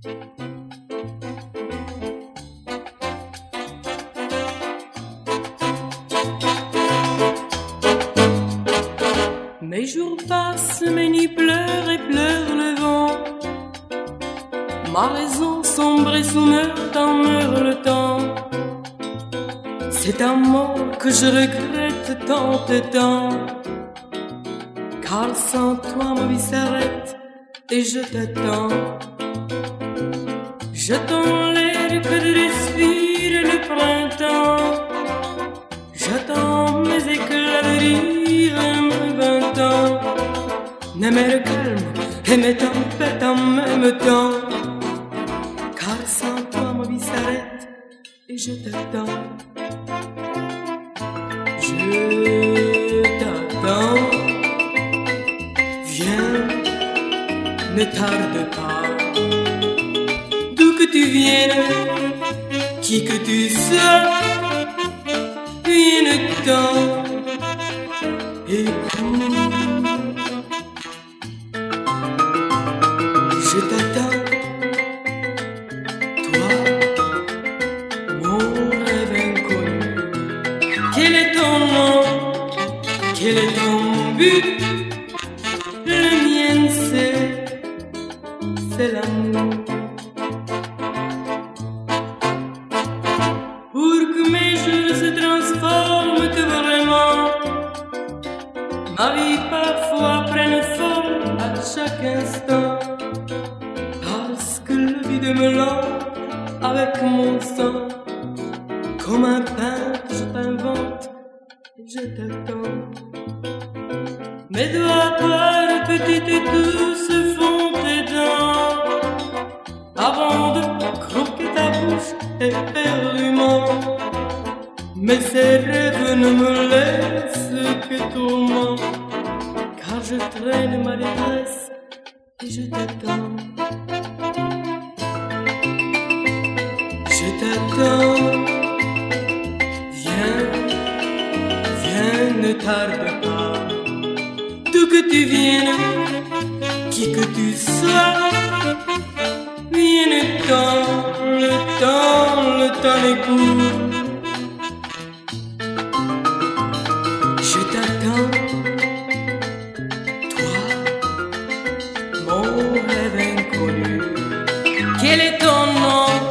Mes jours passent, mes nuits pleurent et pleure le vent. Ma raison sombre et sous meurt le temps. C'est un mot que je regrette tant et tant, car sans toi ma vie s'arrête et je t'attends. J'attends l'air que respire le printemps. J'attends mes éclats de rire et mes 20 ans. Ne me calme et mes tempêtes en même temps, car sans toi ma vie s'arrête et je t'attends. Je t'attends, viens, ne tarde pas. D'où que tu viennes, qui que tu sois, viens-t'en et je t'attends, toi, mon rêve inconnu. Quel est ton nom? Quel est ton but? Le mien c'est l'amour. Pour que mes jeux se transforment que vraiment, ma vie parfois prenne forme à chaque instant, parce que le vide me lance avec mon sang. Comme un peintre je t'invente et je t'attends. Mes doigts par petites et douces font tes dents, avant de croquer ta bouche éperdument. Mais ces rêves ne me laissent que tourment, car je traîne ma détresse et je t'attends. Je t'attends, viens, ne tarde pas. D'où que tu viennes, qui que tu sois, viens-t'en, le temps est court. Je t'attends, toi, mon rêve inconnu. Quel est ton nom?